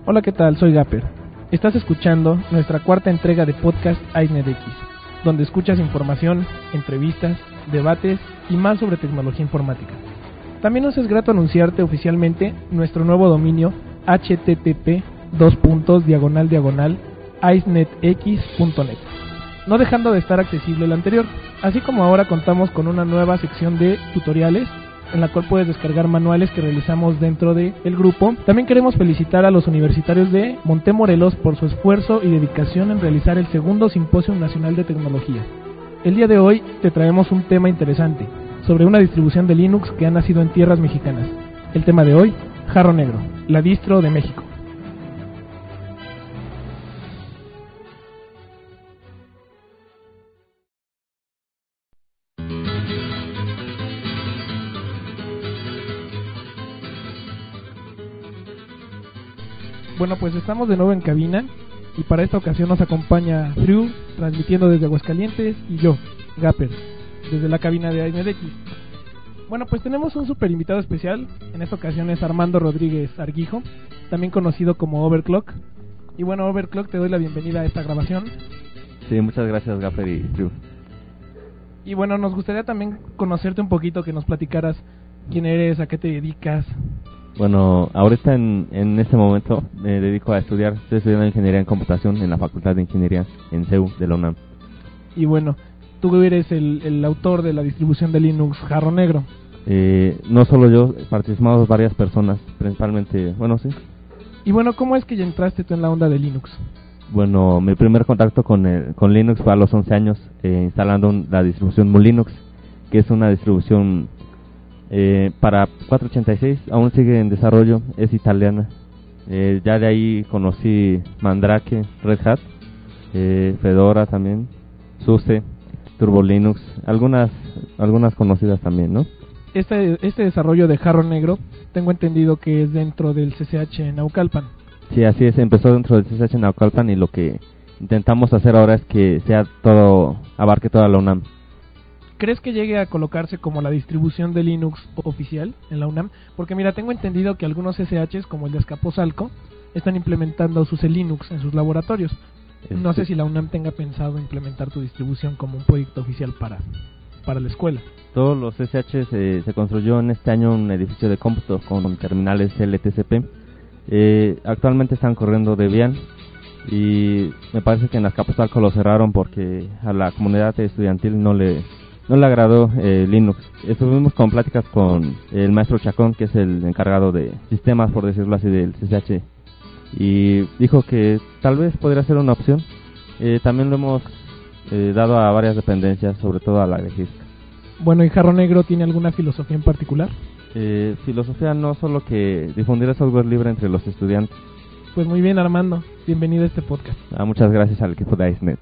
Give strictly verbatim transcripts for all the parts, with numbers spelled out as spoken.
Hola, ¿qué tal? Soy Gapper. Estás escuchando nuestra cuarta entrega de podcast AISNetX, donde escuchas información, entrevistas, debates y más sobre tecnología informática. También nos es grato anunciarte oficialmente nuestro nuevo dominio h t t p dos puntos diagonal diagonal aisnetx punto net, no dejando de estar accesible el anterior, así como ahora contamos con una nueva sección de tutoriales en la cual puedes descargar manuales que realizamos dentro del grupo. También queremos felicitar a los universitarios de Montemorelos por su esfuerzo y dedicación en realizar el segundo Simposio Nacional de Tecnología. El día de hoy te traemos un tema interesante sobre una distribución de Linux que ha nacido en tierras mexicanas. El tema de hoy, Jarro Negro, la distro de México. Bueno, pues estamos de nuevo en cabina y para esta ocasión nos acompaña Drew, transmitiendo desde Aguascalientes, y yo, Gapper, desde la cabina de AISNetX. Bueno, pues tenemos un super invitado especial. En esta ocasión es Armando Rodríguez Arguijo, también conocido como Overclock. Y bueno, Overclock, te doy la bienvenida a esta grabación. Sí, muchas gracias, Gapper y Drew. Y bueno, nos gustaría también conocerte un poquito, que nos platicaras quién eres, a qué te dedicas. Bueno, ahorita en, en este momento me dedico a estudiar, estoy estudiando Ingeniería en Computación en la Facultad de Ingeniería en C E U de la UNAM. Y bueno, tú eres el, el autor de la distribución de Linux Jarro Negro. Eh, no solo yo, participamos varias personas, principalmente, bueno, sí. Y bueno, ¿cómo es que ya entraste tú en la onda de Linux? Bueno, mi primer contacto con, el, con Linux fue a los once años, eh, instalando un, la distribución Mulinux, que es una distribución Eh, para cuatrocientos ochenta y seis, aún sigue en desarrollo, es italiana. Eh, ya de ahí conocí Mandrake, Red Hat, eh, Fedora también, SUSE, Turbo Linux, algunas algunas conocidas también, ¿no? Este este desarrollo de Jarro Negro, tengo entendido que es dentro del C C H Naucalpan. Sí, así es, empezó dentro del C C H Naucalpan y lo que intentamos hacer ahora es que sea todo, abarque toda la UNAM. ¿Crees que llegue a colocarse como la distribución de Linux oficial en la UNAM? Porque mira, tengo entendido que algunos C C Hs, como el de Azcapotzalco, están implementando SUSE Linux en sus laboratorios. Este... No sé si la UNAM tenga pensado implementar tu distribución como un proyecto oficial para, para la escuela. Todos los C C Hs eh, se construyó en este año un edificio de cómputo con terminales L T C P. Eh, actualmente están corriendo Debian y me parece que en Azcapotzalco lo cerraron porque a la comunidad estudiantil no le... No le agradó eh, Linux. Estuvimos con pláticas con el maestro Chacón, que es el encargado de sistemas, por decirlo así, del C C H, y dijo que tal vez podría ser una opción. Eh, también lo hemos eh, dado a varias dependencias, sobre todo a la de G I S C. Bueno, ¿y Jarro Negro tiene alguna filosofía en particular? Eh, filosofía no, solo que difundir el software libre entre los estudiantes. Pues muy bien, Armando, bienvenido a este podcast. Ah, muchas gracias al equipo de AISNet.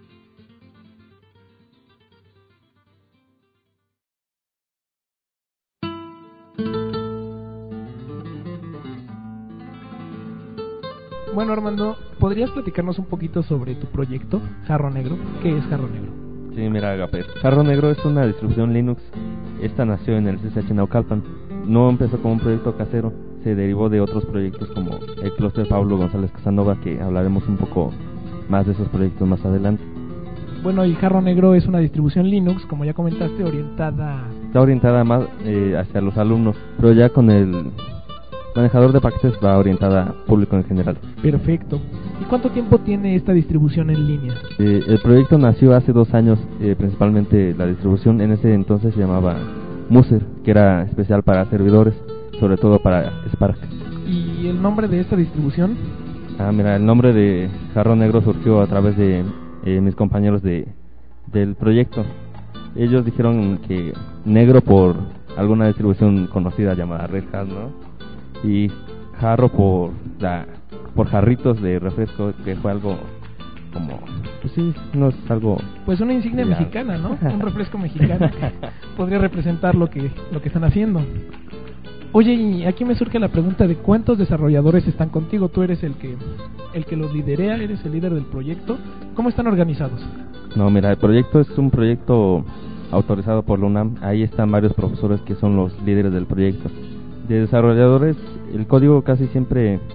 Bueno, Armando, ¿podrías platicarnos un poquito sobre tu proyecto, Jarro Negro? ¿Qué es Jarro Negro? Sí, mira, Gapper, Jarro Negro es una distribución Linux. Esta nació en el C C H Naucalpan. No empezó como un proyecto casero, se derivó de otros proyectos como el clúster Pablo González Casanova, que hablaremos un poco más de esos proyectos más adelante. Bueno, y Jarro Negro es una distribución Linux, como ya comentaste, orientada... Está orientada más eh, hacia los alumnos, pero ya con el manejador de paquetes va orientada a público en general. Perfecto. ¿Y cuánto tiempo tiene esta distribución en línea? Eh, el proyecto nació hace dos años, eh, principalmente la distribución en ese entonces se llamaba Muser, que era especial para servidores, sobre todo para Spark. ¿Y el nombre de esta distribución? Ah, mira, el nombre de Jarro Negro surgió a través de eh, mis compañeros de del proyecto. Ellos dijeron que negro por alguna distribución conocida llamada Red Hat, ¿no? Y jarro por la por jarritos de refresco, que fue algo como, pues sí, no es algo, pues una insignia la... mexicana, ¿no? Un refresco mexicano que podría representar lo que lo que están haciendo. Oye, y aquí me surge la pregunta de cuántos desarrolladores están contigo. Tú eres el que el que los liderea, eres el líder del proyecto. ¿Cómo están organizados? No, mira, el proyecto es un proyecto autorizado por la UNAM. Ahí están varios profesores que son los líderes del proyecto. De desarrolladores, el código casi siempre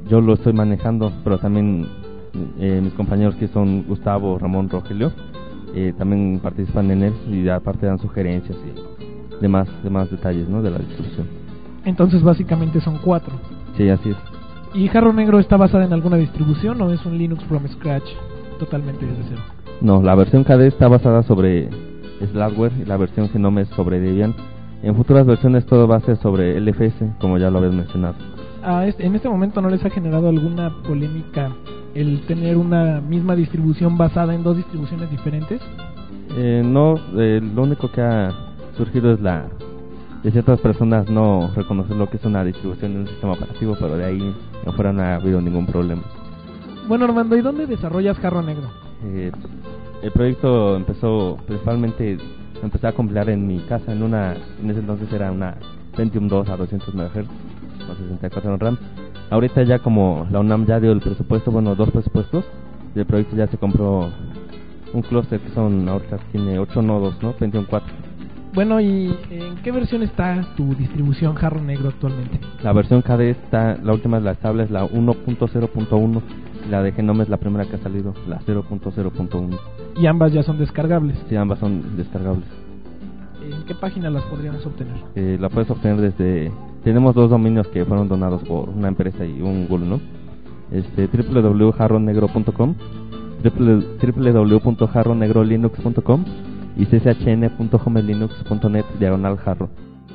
yo lo estoy manejando, pero también eh, mis compañeros que son Gustavo, Ramón, Rogelio, eh, también participan en él y aparte dan sugerencias y demás, demás detalles, ¿no?, de la distribución. Entonces básicamente son cuatro. Sí, así es. ¿Y Jarro Negro está basada en alguna distribución o es un Linux from scratch totalmente desde cero? No, la versión K D está basada sobre Slackware y la versión Genome es sobre Debian. En futuras versiones todo va a ser sobre L F S, como ya lo habías mencionado. Ah, este, ¿En este momento no les ha generado alguna polémica el tener una misma distribución basada en dos distribuciones diferentes? Eh, no, eh, lo único que ha surgido es la de ciertas personas no reconocer lo que es una distribución de un sistema operativo, pero de ahí no fuera no ha habido ningún problema. Bueno, Armando, ¿y dónde desarrollas Jarro Negro? Eh, el proyecto empezó principalmente, empecé a compilar en mi casa, en una, en ese entonces era una Pentium dos a doscientos megahertz con sesenta y cuatro en RAM. Ahorita ya como la UNAM ya dio el presupuesto, bueno, dos presupuestos, y el proyecto ya se compró un clúster que son, ahorita tiene ocho nodos, ¿no? Pentium cuatro. Bueno, ¿y en qué versión está tu distribución Jarro Negro actualmente? La versión K D está, la última, la estable es la uno punto cero punto uno, y la de Genome es la primera que ha salido, la cero punto cero punto uno. ¿Y ambas ya son descargables? Sí, ambas son descargables. ¿En qué página las podríamos obtener? Eh, la puedes obtener desde, tenemos dos dominios que fueron donados por una empresa y un Google, ¿no? Este, doble u doble u doble u punto jarro negro punto com, doble u doble u doble u punto jarro negro linux punto com y c c h n punto homelinux punto net diagonal jarro.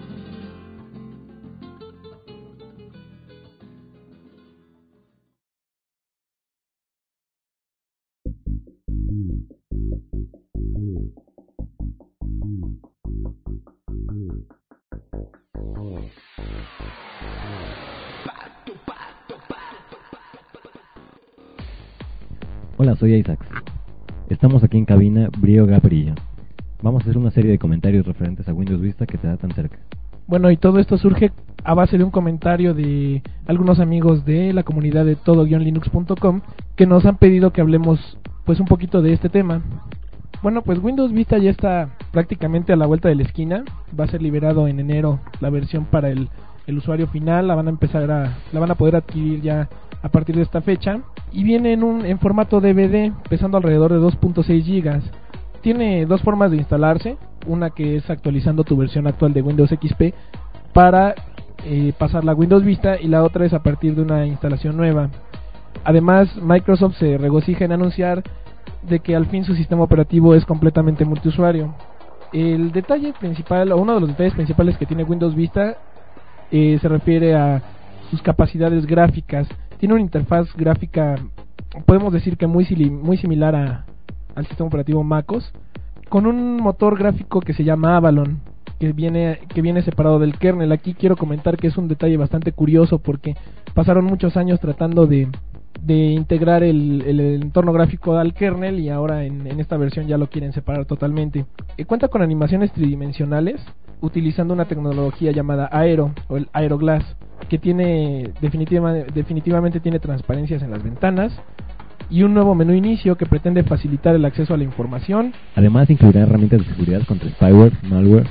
Hola, soy Isaac. Estamos aquí en cabina Brío Gaprillo. Vamos a hacer una serie de comentarios referentes a Windows Vista que te da tan cerca. Bueno, y todo esto surge a base de un comentario de algunos amigos de la comunidad de todo guion linux punto com que nos han pedido que hablemos pues un poquito de este tema. Bueno, pues Windows Vista ya está prácticamente a la vuelta de la esquina. Va a ser liberado en enero la versión para el, el usuario final. La van a empezar a, la van a poder adquirir ya a partir de esta fecha. Y viene en un en formato D V D, pesando alrededor de dos punto seis gigas. Tiene dos formas de instalarse. Una que es actualizando tu versión actual de Windows X P para eh, pasarla a Windows Vista, y la otra es a partir de una instalación nueva. Además, Microsoft se regocija en anunciar de que al fin su sistema operativo es completamente multiusuario. El detalle principal, o uno de los detalles principales que tiene Windows Vista eh, se refiere a sus capacidades gráficas. Tiene una interfaz gráfica, podemos decir que muy, muy similar a, al sistema operativo MacOS, con un motor gráfico que se llama Avalon, que viene que viene separado del kernel. Aquí quiero comentar que es un detalle bastante curioso porque pasaron muchos años tratando de de integrar el, el, el entorno gráfico al kernel, y ahora en, en esta versión ya lo quieren separar totalmente. Eh, cuenta con animaciones tridimensionales utilizando una tecnología llamada Aero o el Aeroglass, que tiene definitiva, definitivamente tiene transparencias en las ventanas, y un nuevo menú inicio que pretende facilitar el acceso a la información. Además incluirá herramientas de seguridad contra spyware, malware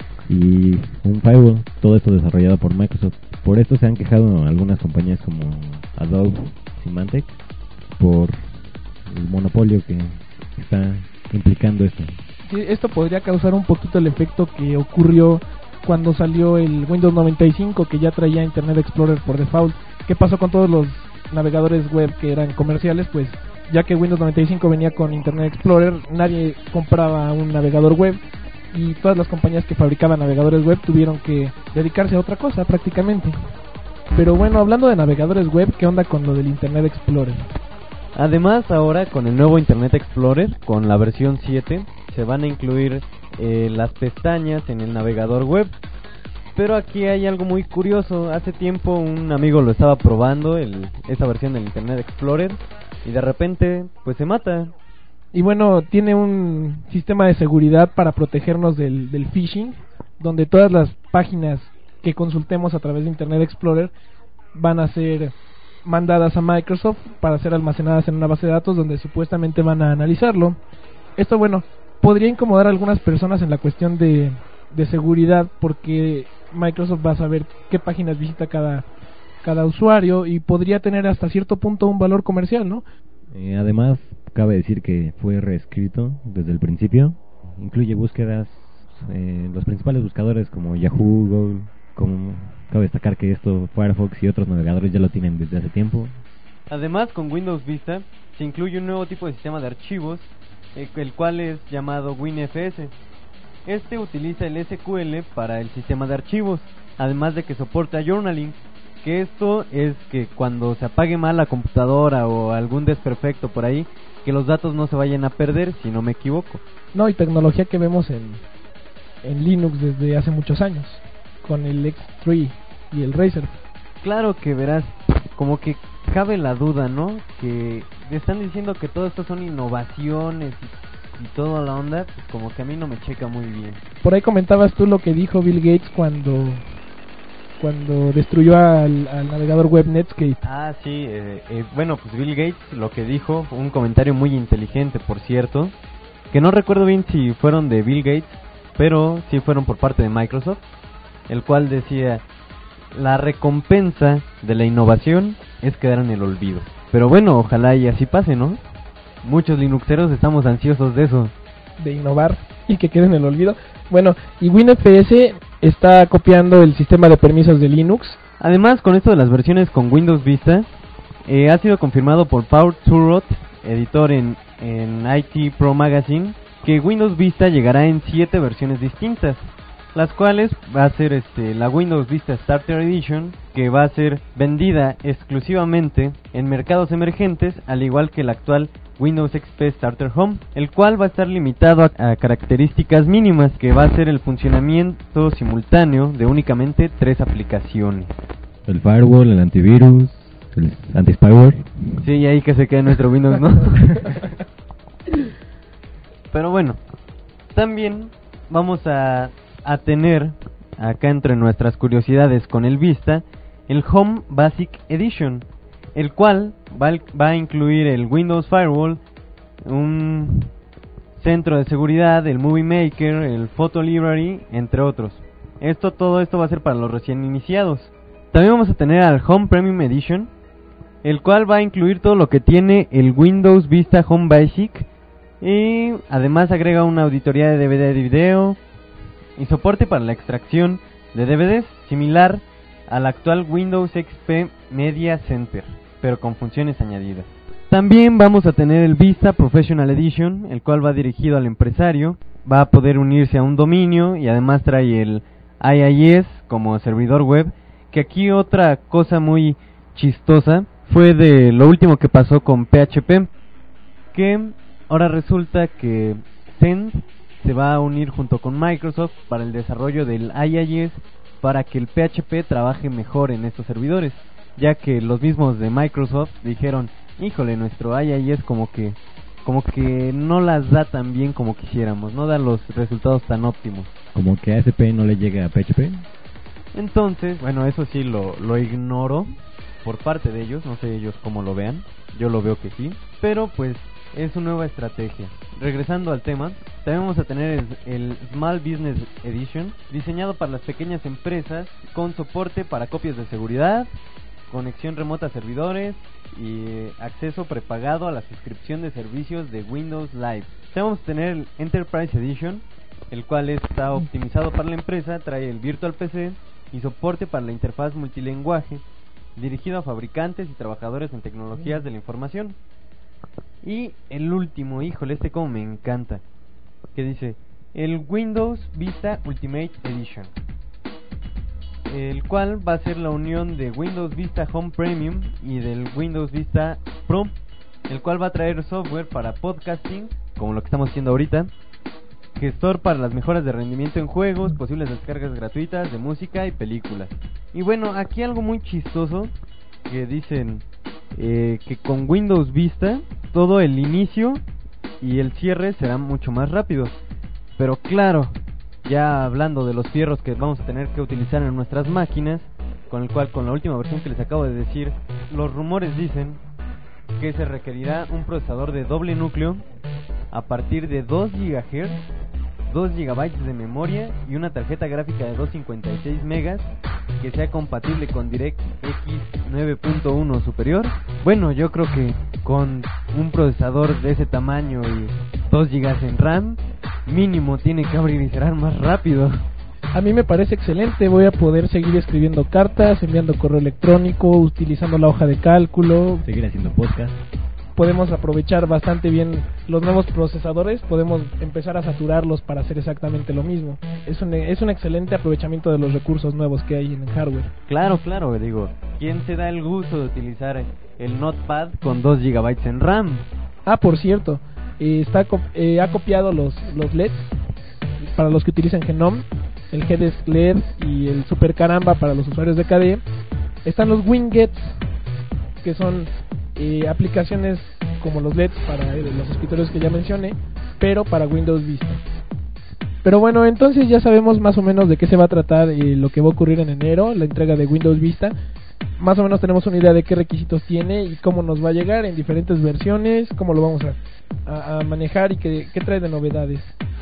y un firewall, todo esto desarrollado por Microsoft. Por esto se han quejado algunas compañías como Adobe, Symantec, por el monopolio que está implicando esto. Sí, esto podría causar un poquito el efecto que ocurrió cuando salió el Windows noventa y cinco, que ya traía Internet Explorer por default. ¿Qué pasó con todos los navegadores web que eran comerciales? Pues ya que Windows noventa y cinco venía con Internet Explorer, nadie compraba un navegador web, y todas las compañías que fabricaban navegadores web tuvieron que dedicarse a otra cosa prácticamente. Pero bueno, hablando de navegadores web, ¿qué onda con lo del Internet Explorer? Además, ahora con el nuevo Internet Explorer, con la versión siete, se van a incluir eh, las pestañas en el navegador web. Pero aquí hay algo muy curioso. Hace tiempo un amigo lo estaba probando, el, esta versión del Internet Explorer, y de repente pues se mata. Y bueno, tiene un sistema de seguridad para protegernos del, del phishing, donde todas las páginas que consultemos a través de Internet Explorer van a ser mandadas a Microsoft para ser almacenadas en una base de datos donde supuestamente van a analizarlo. Esto, bueno, podría incomodar a algunas personas en la cuestión de, de seguridad, porque Microsoft va a saber qué páginas visita cada cada usuario y podría tener hasta cierto punto un valor comercial, ¿no? Eh, además, cabe decir que fue reescrito desde el principio. Incluye búsquedas, eh, los principales buscadores como Yahoo, Google. Como cabe destacar que esto Firefox y otros navegadores ya lo tienen desde hace tiempo. Además, con Windows Vista se incluye un nuevo tipo de sistema de archivos, eh, el cual es llamado WinFS. Este utiliza el S Q L para el sistema de archivos, además de que soporta journaling, que esto es que cuando se apague mal la computadora o algún desperfecto por ahí, que los datos no se vayan a perder, si no me equivoco. No, y tecnología que vemos en, en Linux desde hace muchos años, con el X tres y el Razer. Claro que verás, como que cabe la duda, ¿no? Que están diciendo que todo esto son innovaciones y, y toda la onda, pues como que a mí no me checa muy bien. Por ahí comentabas tú lo que dijo Bill Gates cuando cuando destruyó al, al navegador web Netscape. Ah, sí, eh, eh, bueno, pues Bill Gates lo que dijo, un comentario muy inteligente, por cierto, que no recuerdo bien si fueron de Bill Gates, pero sí fueron por parte de Microsoft, el cual decía: la recompensa de la innovación es quedar en el olvido. Pero bueno, ojalá y así pase, ¿no? Muchos linuxeros estamos ansiosos de eso. De innovar y que quede en el olvido. Bueno, y WinFS está copiando el sistema de permisos de Linux. Además, con esto de las versiones con Windows Vista, eh, ha sido confirmado por Paul Thurrott, editor en, en I T Pro Magazine, que Windows Vista llegará en siete versiones distintas, las cuales va a ser este, la Windows Vista Starter Edition, que va a ser vendida exclusivamente en mercados emergentes, al igual que el actual Windows X P Starter Home, el cual va a estar limitado a, a características mínimas, que va a ser el funcionamiento simultáneo de únicamente tres aplicaciones. El firewall, el antivirus, el anti-spyware. Sí, y ahí que se quede nuestro Windows, ¿no? Pero bueno, también vamos a, a tener acá entre nuestras curiosidades con el Vista el Home Basic Edition, el cual va, va a incluir el Windows Firewall, un centro de seguridad, el Movie Maker, el Photo Library, entre otros. Esto, todo esto va a ser para los recién iniciados. También vamos a tener al Home Premium Edition, el cual va a incluir todo lo que tiene el Windows Vista Home Basic, y además agrega una auditoría de D V D de video y soporte para la extracción de D V Ds similar al actual Windows X P Media Center, pero con funciones añadidas. También vamos a tener el Vista Professional Edition, el cual va dirigido al empresario, va a poder unirse a un dominio y además trae el I I S como servidor web, que aquí otra cosa muy chistosa fue de lo último que pasó con P H P, que ahora resulta que Xen se va a unir junto con Microsoft para el desarrollo del I I S, para que el P H P trabaje mejor en estos servidores, ya que los mismos de Microsoft dijeron: híjole, nuestro I I S como que como que no las da tan bien como quisiéramos, no da los resultados tan óptimos. Como que A S P no le llega a P H P. Entonces, bueno, eso sí lo, lo ignoro por parte de ellos, no sé ellos cómo lo vean, yo lo veo que sí, pero pues es una nueva estrategia. Regresando al tema, también vamos a tener el, el Small Business Edition, diseñado para las pequeñas empresas, con soporte para copias de seguridad, conexión remota a servidores y acceso prepagado a la suscripción de servicios de Windows Live. También vamos a tener el Enterprise Edition, el cual está optimizado para la empresa, trae el Virtual P C y soporte para la interfaz multilenguaje, dirigido a fabricantes y trabajadores en tecnologías de la información. Y el último, híjole, este como me encanta, que dice el Windows Vista Ultimate Edition, el cual va a ser la unión de Windows Vista Home Premium y del Windows Vista Pro, el cual va a traer software para podcasting, como lo que estamos haciendo ahorita, gestor para las mejoras de rendimiento en juegos, posibles descargas gratuitas de música y películas. Y bueno, aquí algo muy chistoso, que dicen eh, que con Windows Vista todo el inicio y el cierre será mucho más rápido. Pero claro, ya hablando de los fierros que vamos a tener que utilizar en nuestras máquinas, con el cual con la última versión que les acabo de decir, los rumores dicen que se requerirá un procesador de doble núcleo a partir de dos gigahertz, dos gigabytes de memoria y una tarjeta gráfica de doscientos cincuenta y seis megas que sea compatible con DirectX nueve punto uno superior. Bueno, yo creo que con un procesador de ese tamaño y dos gigas en RAM, mínimo tiene que abrir y cerrar más rápido. A mí me parece excelente, voy a poder seguir escribiendo cartas, enviando correo electrónico, utilizando la hoja de cálculo. Seguir haciendo podcast. Podemos aprovechar bastante bien los nuevos procesadores, podemos empezar a saturarlos para hacer exactamente lo mismo. Es un, es un excelente aprovechamiento de los recursos nuevos que hay en el hardware. Claro, claro, digo, ¿quién se da el gusto de utilizar el Notepad con dos gigabytes en RAM? Ah, por cierto, eh, está eh, ha copiado los, los L E Ds para los que utilizan Genome, el G D S L E D y el Super Caramba para los usuarios de K D E. Están los Wingets, que son eh, aplicaciones como los L E Ds para eh, los escritorios que ya mencioné, pero para Windows Vista. Pero bueno, entonces ya sabemos más o menos de qué se va a tratar eh, lo que va a ocurrir en enero, la entrega de Windows Vista. Más o menos tenemos una idea de qué requisitos tiene y cómo nos va a llegar en diferentes versiones, cómo lo vamos a, a, a manejar y qué, qué trae de novedades.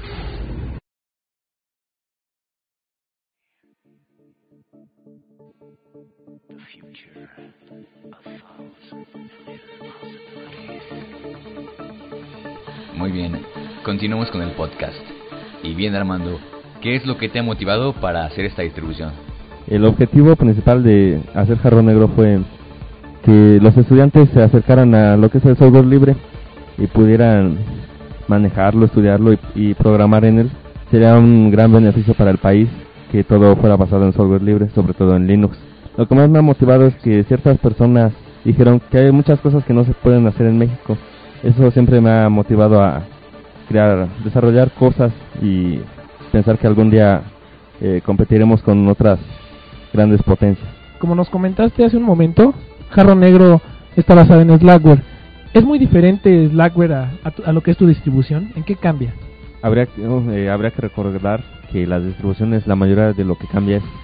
Muy bien, continuamos con el podcast. Y bien, Armando, ¿qué es lo que te ha motivado para hacer esta distribución? El objetivo principal de hacer Jarrón Negro fue que los estudiantes se acercaran a lo que es el software libre y pudieran manejarlo, estudiarlo y, y programar en él. Sería un gran beneficio para el país que todo fuera basado en software libre, sobre todo en Linux. Lo que más me ha motivado es que ciertas personas dijeron que hay muchas cosas que no se pueden hacer en México. Eso siempre me ha motivado a crear, desarrollar cosas y pensar que algún día eh, competiremos con otras grandes potencias. Como nos comentaste hace un momento, Jarrón Negro está basado en Slackware. ¿Es muy diferente Slackware a, a, tu, a lo que es tu distribución? ¿En qué cambia? Habría, eh, habría que recordar que las distribuciones, la mayoría de lo que cambia es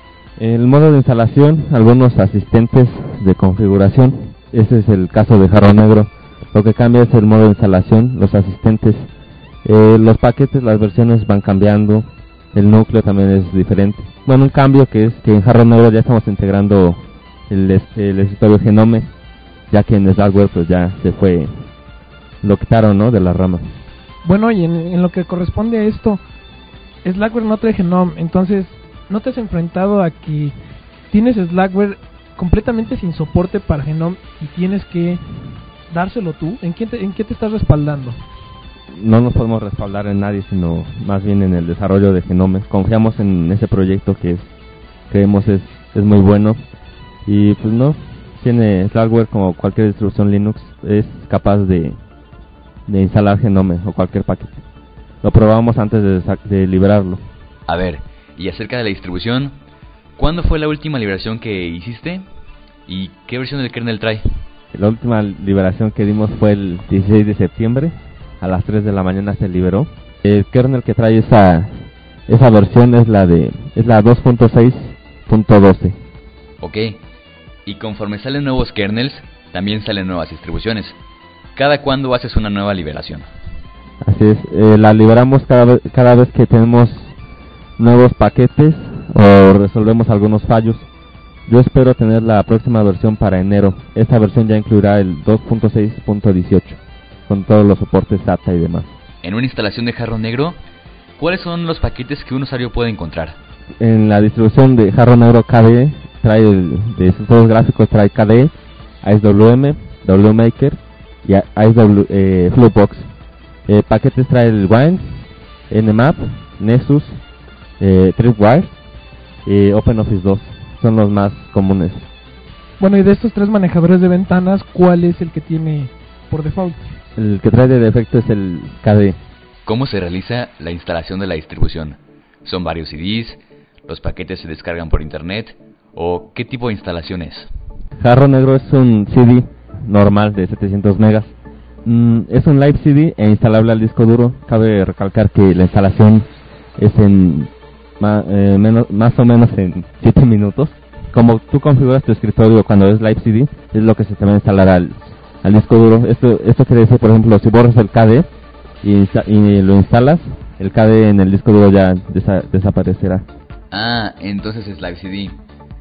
el modo de instalación, algunos asistentes de configuración. Ese es el caso de Jarrón Negro. Lo que cambia es el modo de instalación, los asistentes, eh, los paquetes, las versiones van cambiando, el núcleo también es diferente. Bueno, un cambio que es que en Jarrón Negro ya estamos integrando el, el escritorio Genome, ya que en Slackware pues ya se fue, lo quitaron, ¿no?, de la rama. Bueno, y en, en lo que corresponde a esto, Slackware no trae Genome, entonces ¿no te has enfrentado a que tienes Slackware completamente sin soporte para Genome y tienes que dárselo tú? ¿En qué te, en qué te estás respaldando? No nos podemos respaldar en nadie, sino más bien en el desarrollo de Genome. Confiamos en ese proyecto que es, creemos es, es muy bueno y pues no, tiene Slackware como cualquier distribución Linux, es capaz de, de instalar Genome o cualquier paquete. Lo probamos antes de, de liberarlo. A ver, y acerca de la distribución, ¿cuándo fue la última liberación que hiciste? ¿Y qué versión del kernel trae? La última liberación que dimos fue el dieciséis de septiembre, a las tres de la mañana se liberó. El kernel que trae esa esa versión es la de es la dos punto seis punto doce. Ok, y conforme salen nuevos kernels, también salen nuevas distribuciones. ¿Cada cuándo haces una nueva liberación? Así es, eh, la liberamos cada vez, cada vez que tenemos nuevos paquetes o resolvemos algunos fallos. Yo espero tener la próxima versión para enero. Esta versión ya incluirá el dos punto seis punto dieciocho, con todos los soportes S A T A y demás. En una instalación de Jarrón Negro, ¿cuáles son los paquetes que un usuario puede encontrar? En la distribución de Jarrón Negro K D E, trae el, de sus juegos gráficos trae K D E, A S W M, WMaker y A S W eh, Flubox. Eh, paquetes trae el Wine, Nmap, Nessus, eh, Tripwire y OpenOffice dos. Son los más comunes. Bueno, y de estos tres manejadores de ventanas, ¿cuál es el que tiene por default? El que trae de defecto es el K D E. ¿Cómo se realiza la instalación de la distribución? ¿Son varios C Ds? ¿Los paquetes se descargan por internet? ¿O qué tipo de instalación es? Jarrón Negro es un C D normal de setecientos megas. Mm, es un live C D e instalable al disco duro. Cabe recalcar que la instalación es en ma, eh, menos, más o menos en siete minutos. Como tú configuras tu escritorio cuando es live C D, es lo que se te va a instalar al, al disco duro. Esto esto quiere decir, por ejemplo, si borras el K D E y, y lo instalas, el K D E en el disco duro ya desa, desaparecerá. Ah, entonces es live C D.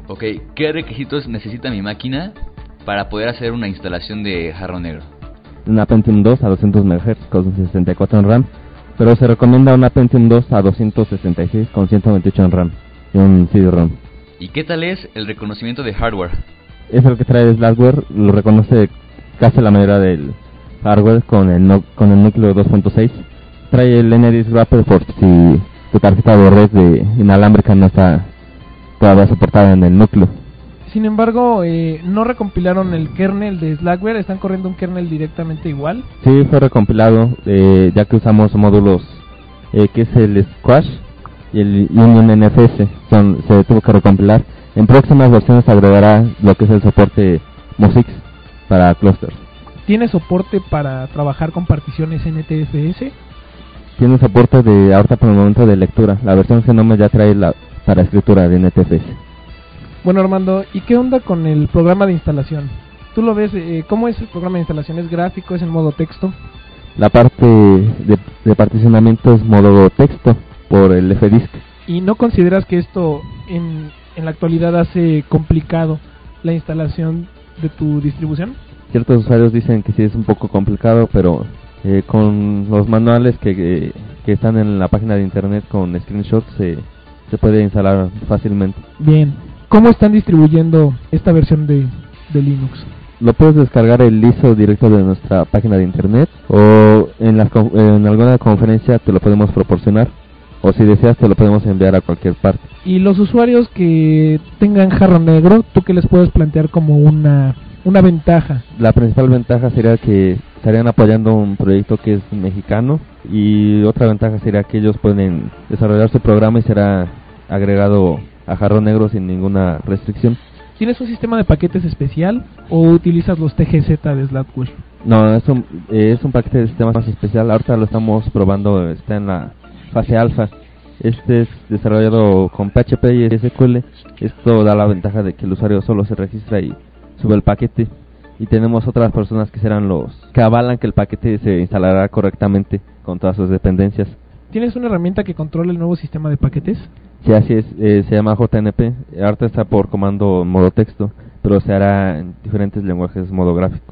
Ok, ¿qué requisitos necesita mi máquina para poder hacer una instalación de jarrón negro? Una Pentium dos a doscientos megahertz con sesenta y cuatro en RAM, pero se recomienda una Pentium dos a doscientos sesenta y seis con ciento veintiocho en RAM y un C D-ROM. ¿Y qué tal es el reconocimiento de hardware? Es el que trae Slackware, lo reconoce casi la mayoría del hardware con el, no, con el núcleo dos punto seis. Trae el N D Wrapper por si tu tarjeta de red de inalámbrica no está todavía soportada en el núcleo. Sin embargo, eh, no recompilaron el kernel de Slackware, están corriendo un kernel directamente igual. Sí, fue recompilado, eh, ya que usamos módulos eh, que es el Squash y el Union N F S, son, se tuvo que recompilar. En próximas versiones se agregará lo que es el soporte MOSIX para clusters. ¿Tiene soporte para trabajar con particiones N T F S? Tiene soporte de ahorita por el momento de lectura. La versión Genome ya trae la para escritura de N T F S. Bueno, Armando, ¿y qué onda con el programa de instalación? ¿Tú lo ves? Eh, ¿Cómo es el programa de instalación? ¿Es gráfico? ¿Es en modo texto? La parte de, de particionamiento es modo texto por el F disk. ¿Y no consideras que esto en, en la actualidad hace complicado la instalación de tu distribución? Ciertos usuarios dicen que sí es un poco complicado, pero eh, con los manuales que, que, que están en la página de internet con screenshots se, se puede instalar fácilmente. Bien. ¿Cómo están distribuyendo esta versión de, de Linux? Lo puedes descargar el I S O directo de nuestra página de internet, o en, la, en alguna conferencia te lo podemos proporcionar, o si deseas te lo podemos enviar a cualquier parte. Y los usuarios que tengan jarrón negro, ¿tú qué les puedes plantear como una, una ventaja? La principal ventaja sería que estarían apoyando un proyecto que es mexicano, y otra ventaja sería que ellos pueden desarrollar su programa y será agregado a jarrón negro sin ninguna restricción. ¿Tienes un sistema de paquetes especial o utilizas los T G Z de Slackware? No, es un, eh, es un paquete de sistemas más especial. Ahorita lo estamos probando, está en la fase alfa. Este es desarrollado con P H P y S Q L. Esto da la ventaja de que el usuario solo se registra y sube el paquete. Y tenemos otras personas que serán los que avalan que el paquete se instalará correctamente con todas sus dependencias. ¿Tienes una herramienta que controle el nuevo sistema de paquetes? Sí, así es, eh, se llama J N P. Ahorita está por comando modo texto, pero se hará en diferentes lenguajes modo gráfico.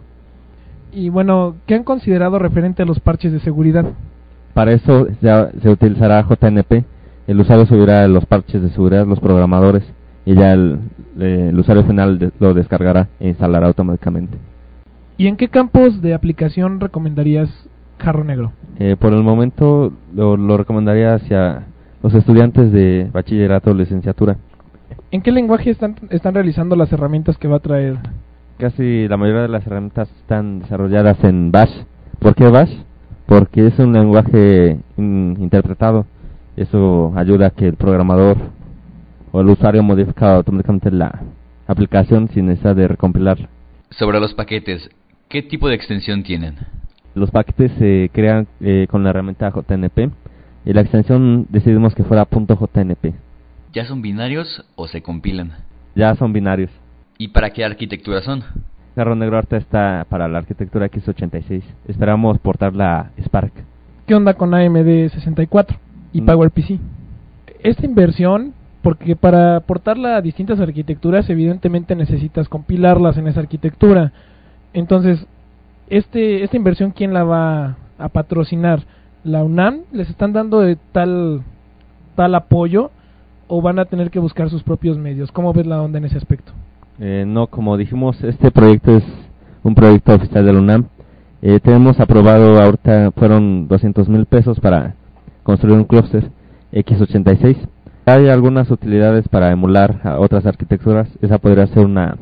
Y bueno, ¿qué han considerado referente a los parches de seguridad? Para eso ya se utilizará J N P. El usuario subirá los parches de seguridad, los programadores, y ya el, eh, el usuario final de, lo descargará e instalará automáticamente. ¿Y en qué campos de aplicación recomendarías jarrón negro? Eh, por el momento lo, lo recomendaría hacia los estudiantes de bachillerato o licenciatura. ¿En qué lenguaje están, están realizando las herramientas que va a traer? Casi la mayoría de las herramientas están desarrolladas en Bash. ¿Por qué Bash? Porque es un lenguaje in, interpretado. Eso ayuda a que el programador o el usuario modifique automáticamente la aplicación sin necesidad de recompilarla. Sobre los paquetes, ¿qué tipo de extensión tienen? Los paquetes se crean eh, con la herramienta J N P y la extensión decidimos que fuera .jnp. ¿Ya son binarios o se compilan? Ya son binarios. ¿Y para qué arquitectura son? Jarrón negro ahorita está para la arquitectura X ochenta y seis. Esperamos portarla a Spark. ¿Qué onda con A M D sesenta y cuatro y Mm. PowerPC? Esta inversión, porque para portarla a distintas arquitecturas evidentemente necesitas compilarlas en esa arquitectura. Entonces, este esta inversión, ¿quién la va a patrocinar? ¿La UNAM? ¿Les están dando de tal tal apoyo o van a tener que buscar sus propios medios? ¿Cómo ves la onda en ese aspecto? Eh, no, como dijimos, este proyecto es un proyecto oficial de la UNAM. Eh, tenemos aprobado, ahorita fueron doscientos mil pesos para construir un clúster X ochenta y seis. Hay algunas utilidades para emular a otras arquitecturas. Esa podría ser una,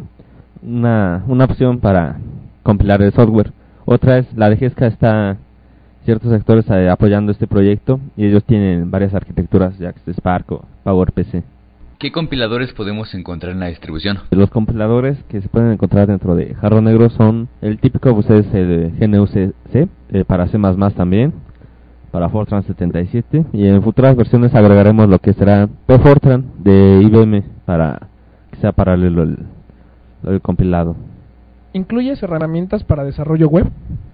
una, una opción para compilar el software. Otra es, la D G E S C A está ciertos sectores eh, apoyando este proyecto y ellos tienen varias arquitecturas, ya que es Spark o PowerPC. ¿Qué compiladores podemos encontrar en la distribución? Los compiladores que se pueden encontrar dentro de jarrón negro son el típico, pues es el G N U C, eh, para C más más también, para Fortran setenta y siete, y en futuras versiones agregaremos lo que será P Fortran de I B M para que sea paralelo el, el compilado. ¿Incluyes herramientas para desarrollo web?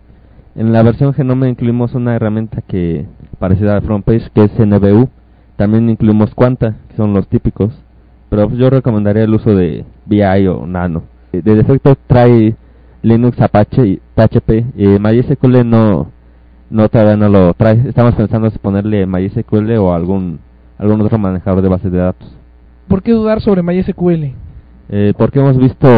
En la versión Genome incluimos una herramienta que parecida a FrontPage, que es N B U. También incluimos Quanta, que son los típicos, pero yo recomendaría el uso de V I o Nano. De defecto trae Linux, Apache y P H P. Eh, MySQL no, no todavía no lo trae. Estamos pensando en ponerle MySQL o algún algún otro manejador de bases de datos. ¿Por qué dudar sobre MySQL? Eh, porque hemos visto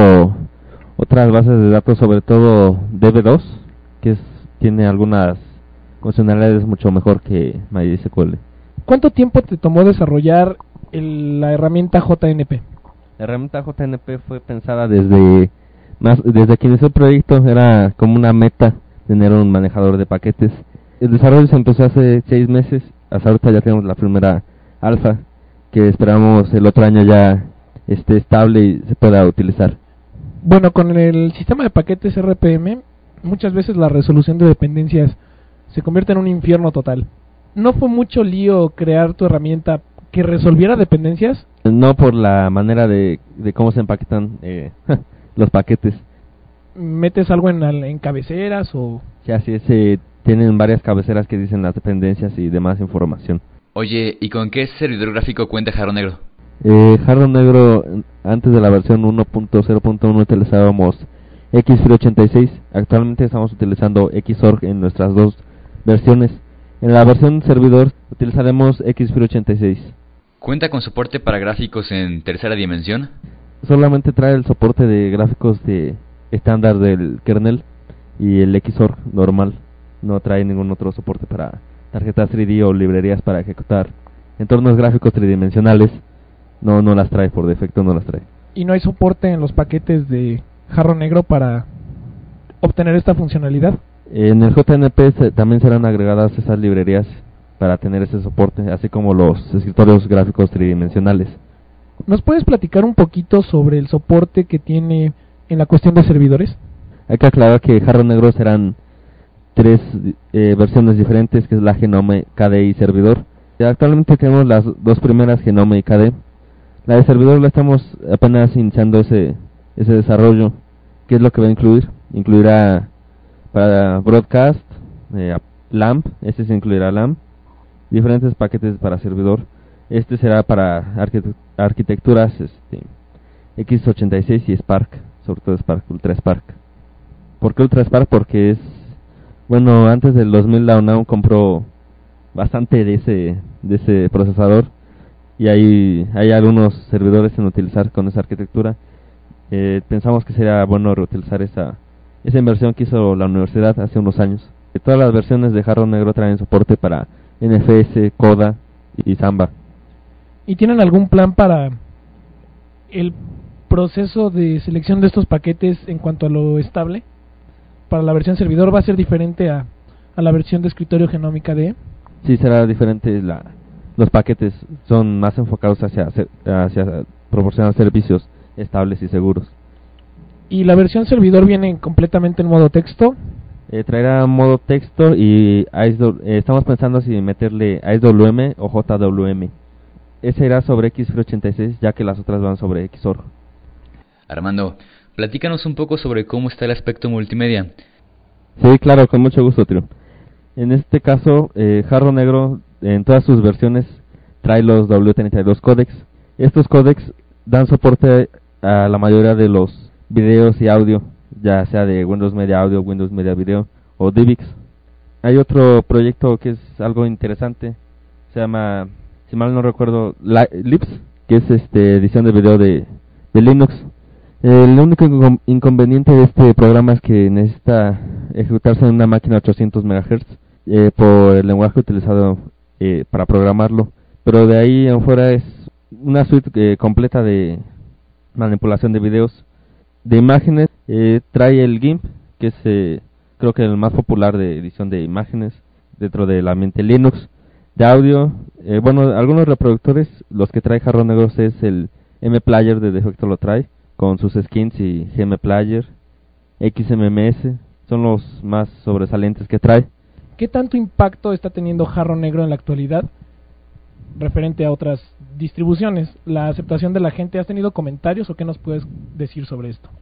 otras bases de datos, sobre todo D B dos, que es, tiene algunas funcionalidades mucho mejor que MySQL. ¿Cuánto tiempo te tomó desarrollar el, la herramienta J N P? La herramienta J N P fue pensada desde más desde que inició el proyecto. Era como una meta tener un manejador de paquetes. El desarrollo se empezó hace seis meses. Hasta ahorita ya tenemos la primera alfa, que esperamos el otro año ya esté estable y se pueda utilizar. Bueno, con el sistema de paquetes R P M, muchas veces la resolución de dependencias se convierte en un infierno total. ¿No fue mucho lío crear tu herramienta que resolviera dependencias? No, por la manera de, de cómo se empaquetan eh, los paquetes. ¿Metes algo en, en cabeceras o...? Sí, así es, eh, tienen varias cabeceras que dicen las dependencias y demás información. Oye, ¿y con qué servidor gráfico cuenta Jarro Negro? Eh, Jarro Negro, antes de la versión uno punto cero punto uno utilizábamos X F R E E ochenta y seis. Actualmente estamos utilizando Xorg en nuestras dos versiones. En la versión servidor utilizaremos X F R E E ochenta y seis. ¿Cuenta con soporte para gráficos en tercera dimensión? Solamente trae el soporte de gráficos de estándar del kernel y el Xorg normal. No trae ningún otro soporte para tarjetas tres D o librerías para ejecutar entornos gráficos tridimensionales. No, no las trae, por defecto no las trae. ¿Y no hay soporte en los paquetes de Jarro Negro para obtener esta funcionalidad? En el J N P se, también serán agregadas esas librerías para tener ese soporte, así como los escritorios gráficos tridimensionales. ¿Nos puedes platicar un poquito sobre el soporte que tiene en la cuestión de servidores? Hay que aclarar que Jarro Negro serán tres eh, versiones diferentes, que es la Genome, K D y servidor. Y actualmente tenemos las dos primeras, Genome y K D. La de servidor la estamos apenas iniciando ese ese desarrollo. ¿Qué es lo que va a incluir? Incluirá para broadcast, eh, LAMP, este se incluirá LAMP, diferentes paquetes para servidor. Este será para arquitect arquitecturas este, X ochenta y seis y Spark, sobre todo Spark, Ultra Spark. ¿Por qué Ultra Spark? Porque es, bueno, antes del dos mil la UNAM compró bastante de ese de ese procesador y hay, hay algunos servidores en utilizar con esa arquitectura. Eh, pensamos que sería bueno reutilizar esa, esa inversión que hizo la universidad hace unos años. Eh, todas las versiones de Jarro Negro traen soporte para N F S, Coda y Samba. ¿Y tienen algún plan para el proceso de selección de estos paquetes en cuanto a lo estable? ¿Para la versión servidor va a ser diferente a, a la versión de escritorio Genome K D? Sí, será diferente. La, los paquetes son más enfocados hacia, hacia proporcionar servicios estables y seguros. ¿Y la versión servidor viene completamente en modo texto? Eh, traerá modo texto y I S W, eh, estamos pensando si meterle I S W M o J W M. Ese irá sobre X F R E E ochenta y seis, ya que las otras van sobre Xorg. Armando, platícanos un poco sobre cómo está el aspecto multimedia. Sí, claro, con mucho gusto, Trio. En este caso, eh, Jarro Negro, en todas sus versiones, trae los W treinta y dos códecs. Estos códecs dan soporte a la mayoría de los videos y audio, ya sea de Windows Media Audio, Windows Media Video o D V I X. Hay otro proyecto que es algo interesante, se llama, si mal no recuerdo, Lips, que es este edición de video de, de Linux. El único incon inconveniente de este programa es que necesita ejecutarse en una máquina ochocientos megahertz eh, por el lenguaje utilizado eh, para programarlo, pero de ahí en fuera es una suite eh, completa de manipulación de videos, de imágenes. Eh, trae el GIMP, que es eh, creo que el más popular de edición de imágenes dentro del ambiente Linux. De audio, eh, bueno, algunos reproductores, los que trae Jarro Negro es el M Player, de defecto lo trae con sus skins, y G M Player, X M M S, son los más sobresalientes que trae. ¿Qué tanto impacto está teniendo Jarro Negro en la actualidad referente a otras distribuciones? ¿La aceptación de la gente? ¿Has tenido comentarios o qué nos puedes decir sobre esto?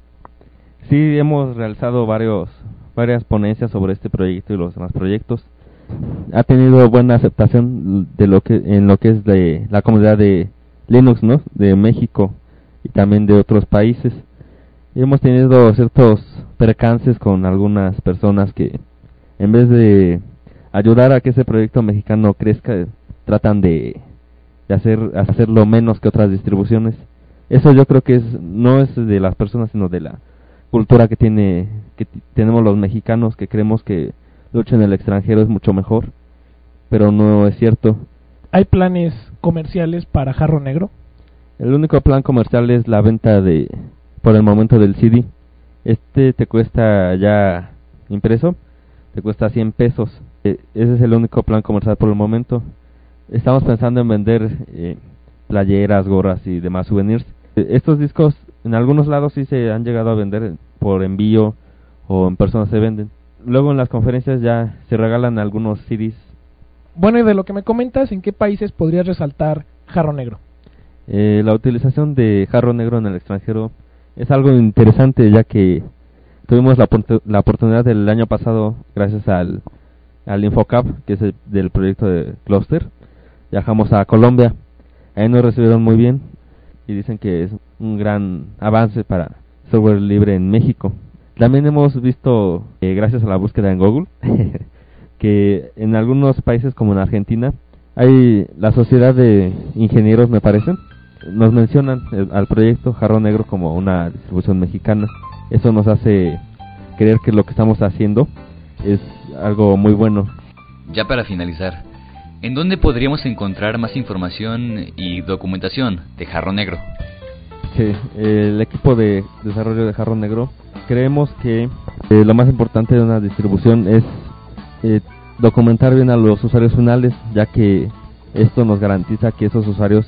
Sí, hemos realizado varios varias ponencias sobre este proyecto y los demás proyectos. Ha tenido buena aceptación de lo que en lo que es de la comunidad de Linux, ¿no? De México y también de otros países. Y hemos tenido ciertos percances con algunas personas que, en vez de ayudar a que ese proyecto mexicano crezca, tratan de, de hacer hacerlo menos que otras distribuciones. Eso yo creo que es no es de las personas, sino de la cultura que tiene que t- tenemos los mexicanos, que creemos que lucha en el extranjero es mucho mejor, pero no es cierto. ¿Hay planes comerciales para Jarro Negro? El único plan comercial es la venta de, por el momento, del C D. Este te cuesta ya impreso, te cuesta cien pesos. Eh, ese es el único plan comercial por el momento. Estamos pensando en vender eh, playeras, gorras y demás souvenirs. Eh, estos discos en algunos lados sí se han llegado a vender por envío o en persona se venden. Luego en las conferencias ya se regalan algunos C Ds. Bueno, y de lo que me comentas, ¿en qué países podrías resaltar Jarro Negro? Eh, la utilización de Jarro Negro en el extranjero es algo interesante, ya que tuvimos la, la oportunidad del año pasado, gracias al, al InfoCap, que es el, del proyecto de Cluster. Viajamos a Colombia, ahí nos recibieron muy bien y dicen que es un gran avance para software libre en México. También hemos visto, eh, gracias a la búsqueda en Google, que en algunos países como en Argentina hay la sociedad de ingenieros, me parece, nos mencionan el, al proyecto Jarro Negro como una distribución mexicana. Eso nos hace creer que lo que estamos haciendo es algo muy bueno. Ya para finalizar, ¿en dónde podríamos encontrar más información y documentación de Jarro Negro? Sí, el equipo de desarrollo de Jarro Negro creemos que eh, lo más importante de una distribución es eh, documentar bien a los usuarios finales, ya que esto nos garantiza que esos usuarios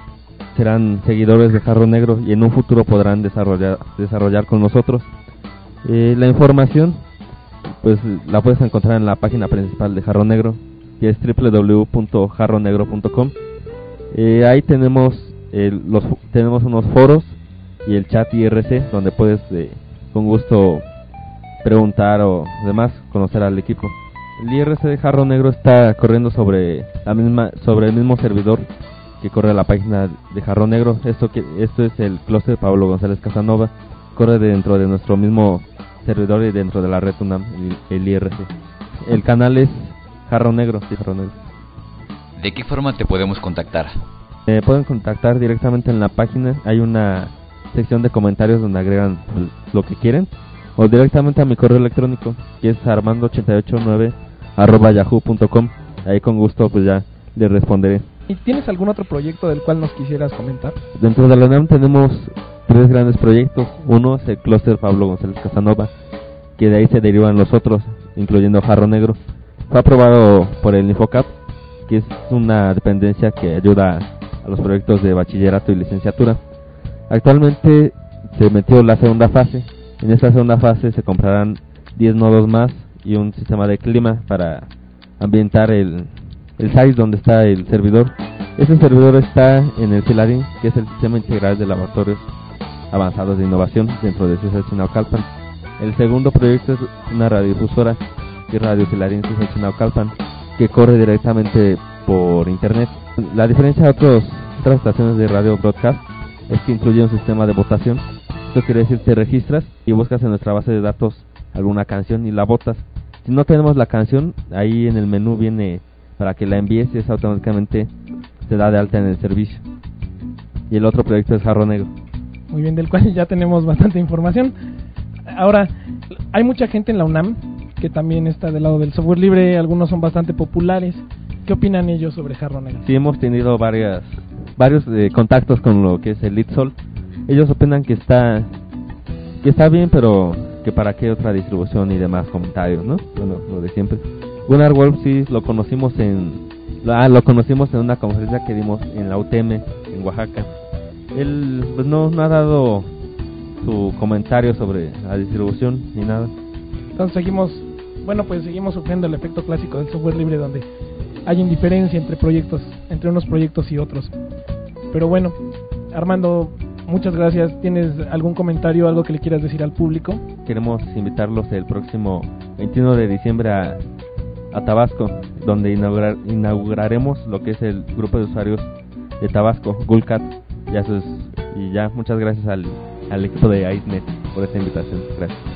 serán seguidores de Jarro Negro y en un futuro podrán desarrollar desarrollar con nosotros. Eh, la información pues la puedes encontrar en la página principal de Jarro Negro, que es doble u doble u doble u punto jarro negro punto com. Eh, ahí tenemos el, los tenemos unos foros y el chat I R C donde puedes eh, con gusto preguntar o demás, conocer al equipo. El I R C de Jarro Negro está corriendo sobre la misma sobre el mismo servidor que corre la página de Jarro Negro. Esto que esto es el clúster Pablo González Casanova, corre dentro de nuestro mismo servidor y dentro de la red UNAM, el, el I R C. El canal es Jarro Negro, sí, Jarro Negro. ¿De qué forma te podemos contactar? Eh, pueden contactar directamente en la página, hay una sección de comentarios donde agregan lo que quieren, o directamente a mi correo electrónico, que es armando ochenta y ocho nueve arroba yahoo punto com. Ahí con gusto pues ya les responderé. ¿Y tienes algún otro proyecto del cual nos quisieras comentar? Dentro de la UNAM tenemos tres grandes proyectos. Uno es el clúster Pablo González Casanova, que de ahí se derivan los otros, incluyendo Jarro Negro. Fue aprobado por el InfoCap, que es una dependencia que ayuda a los proyectos de bachillerato y licenciatura. Actualmente se metió la segunda fase. En esta segunda fase se comprarán diez nodos más y un sistema de clima para ambientar el, el site donde está el servidor. Ese servidor está en el CILADIN, que es el Sistema Integral de Laboratorios Avanzados de Innovación dentro de C C H Naucalpan. El segundo proyecto es una radiodifusora, que es Radio CILADIN C C H Naucalpan, que corre directamente por internet. La diferencia de otros, otras estaciones de radio broadcast es que incluye un sistema de votación. Esto quiere decir te registras y buscas en nuestra base de datos alguna canción y la votas. Si no tenemos la canción, ahí en el menú viene para que la envíes y eso automáticamente se da de alta en el servicio. Y el otro proyecto es Jarro Negro. Muy bien, del cual ya tenemos bastante información. Ahora, hay mucha gente en la UNAM que también está del lado del software libre, algunos son bastante populares. ¿Qué opinan ellos sobre Jarro Negro? Sí, hemos tenido varias varios eh, contactos con lo que es el Litsol. Ellos opinan que está que está bien, pero que para qué otra distribución y demás comentarios, ¿no? Bueno, lo de siempre. Gunnar Wolf sí lo conocimos en ah, lo conocimos en una conferencia que dimos en la U T M en Oaxaca. Él pues no, no ha dado su comentario sobre la distribución ni nada. Entonces seguimos, bueno pues seguimos sufriendo el efecto clásico del software libre, donde hay indiferencia entre proyectos, entre unos proyectos y otros. Pero bueno, Armando, muchas gracias. ¿Tienes algún comentario, algo que le quieras decir al público? Queremos invitarlos el próximo veintiuno de diciembre a, a Tabasco, donde inaugurar, inauguraremos lo que es el grupo de usuarios de Tabasco, Gulcat. Ya eso es, y ya muchas gracias al, al equipo de IceNet por esta invitación. Gracias.